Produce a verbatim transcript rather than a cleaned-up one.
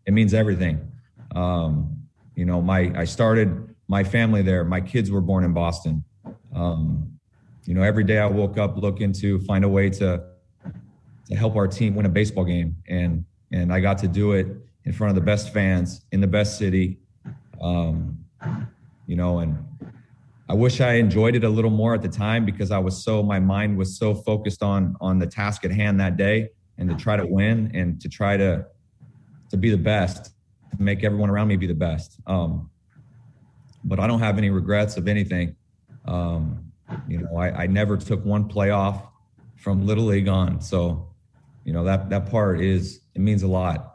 it means everything. Um, you know, my I started my family there. My kids were born in Boston. Um, you know, every day I woke up looking to find a way to to help our team win a baseball game, and and I got to do it in front of the best fans in the best city. Um, you know, and I wish I enjoyed it a little more at the time because I was so my mind was so focused on on the task at hand that day and to try to win and to try to to be the best, to make everyone around me be the best. Um, but I don't have any regrets of anything. Um, you know, I, I never took one playoff from Little League on. So, you know, that, that part is, it means a lot.